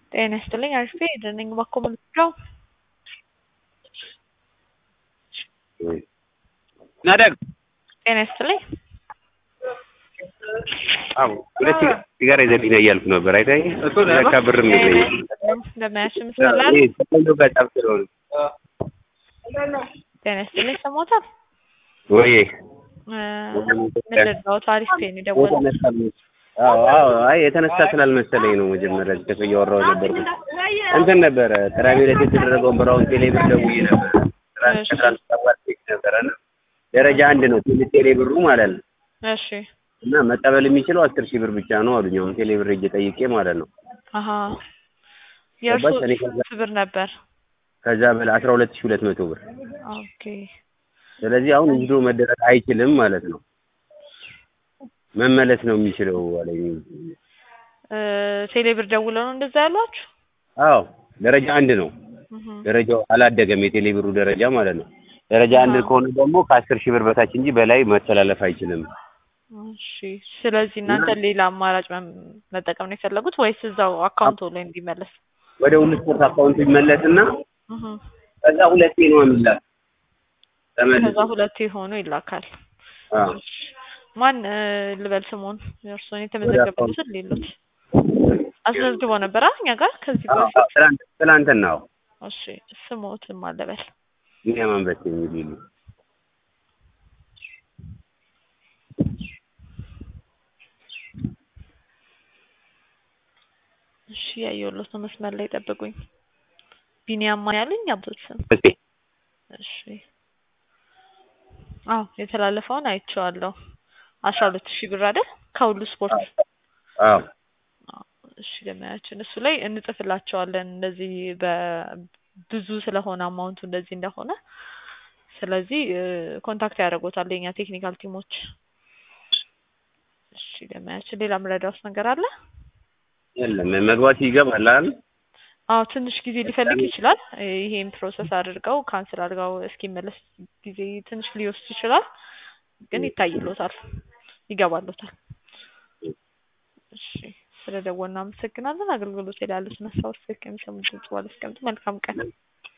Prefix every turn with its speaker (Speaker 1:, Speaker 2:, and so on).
Speaker 1: ጤና ይስጥልኝ አሪፍ ነኝ እባክዎ ምንድነው?
Speaker 2: ናደግ
Speaker 1: ጤና ይስጥልኝ
Speaker 2: አዎ ሁለት ሲጋራ ይዘልኝ እያልኩ ነበር አይታይ እሱ ለካ ብርም የለኝም
Speaker 1: እንደማያሽም ይሰላል
Speaker 2: ተቆንጆ ጋር ስለሆነ
Speaker 1: ጤና ይስጥልኝ ሰሞታል
Speaker 2: ወይ
Speaker 1: ምንድነው ታሪፍ ፔን ይደውል
Speaker 2: አዎ አይ የተነሳ ስላልመሰለኝ ነው መጀመሪያ ከሰው እያወራሁ ነበርኩ እንትን ነበረ ቅዳሜ ዕለት የተደረገውን ብራውን ቴሌብር ደውዬ ነበር ትራንስፖርት ነበረና ደረጃ አንድ ነው ቴሌብሩ ማለት ነው
Speaker 1: እሺ
Speaker 2: እና መቀበል የሚችለው 10000 ብር ብቻ ነው አሉኝ አሁን ቴሌብር እየጠየቄ ማለት ነው
Speaker 1: አሃ የእርሱ ስንት ብር ነበር
Speaker 2: ከዛ በላ 12200 ብር
Speaker 1: ኦኬ
Speaker 2: ስለዚህ አሁን ቪዲዮ መደረግ አይችልም ማለት ነው መመለስ ነው የሚችለው አለኝ
Speaker 1: ቴሌብር ደውለው ነው እንደዛ ያሏችሁ
Speaker 2: አዎ ደረጃ አንድ ነው ደረጃው አላደገም የቴሌብሩ ደረጃ ማለት ነው ደረጃ አንድ ከሆነ ደግሞ ከ10000 ብር በታች እንጂ በላይ መተላለፍ አይችልም
Speaker 1: እሺ ስለዚህ እናንተ ሌላ አማራጭ መጠቀም ነው የፈለጉት ወይስ እዛው አካውንቱ ላይ እንዲመለስ
Speaker 2: ወደ ሁሉ ስፖርት አካውንቱ ይመለስና ከዛ ሁለቴ ነው የሚላክ
Speaker 1: ከዛ ሁለቴ ሆኖ ይላካል ማን ልበል ስሙን እርሶን የተመዘገበሉት ሌሎች አስመዝግቦ ነበር እኛ ጋር ከዚህ በፊት
Speaker 2: ትላንትና ነው
Speaker 1: እሺ ስሞትም አለበል
Speaker 2: ቢኒያም በስ የሚሉ
Speaker 1: እሺ ያየሁት ነው መስመር ላይ ጠብቁኝ ቢኒያም ማን ያለኝ አብቶት ስም እሺ አዎ የተላለፈውን አይቼዋለሁ 12000 ብር አይደል ከሁሉ ስፖርት
Speaker 2: አዎ
Speaker 1: እሺ ለማያችን እሱ ላይ እንጽፍላቸዋለን እንደዚህ በብዙ ስለሆነ አማውንቱ እንደዚህ እንደሆነ ስለዚህ ኮንታክት ያደርጉታል የኛ ቴክኒካል ቲሞች እሺ ለማያችን ሌላ ምረዳውስ ነገር አለ
Speaker 2: የለም መግባት ይገባል አይደል
Speaker 1: አዎ ትንሽ ጊዜ ሊፈልግ ይችላል ይሄን ፕሮሰስ አድርገው ካንሰል አድርገው እስኪመለስ ጊዜ ትንሽ ሊወስድ ይችላል ግን ይታይሎታል ይገባሎታል እሺ ስለደወልና አመሰግናለን አገልግሎት ላይ ያሉት መስዋዕት ከሚሰሙ ድምጽ ባለስከምት መልካም ቀን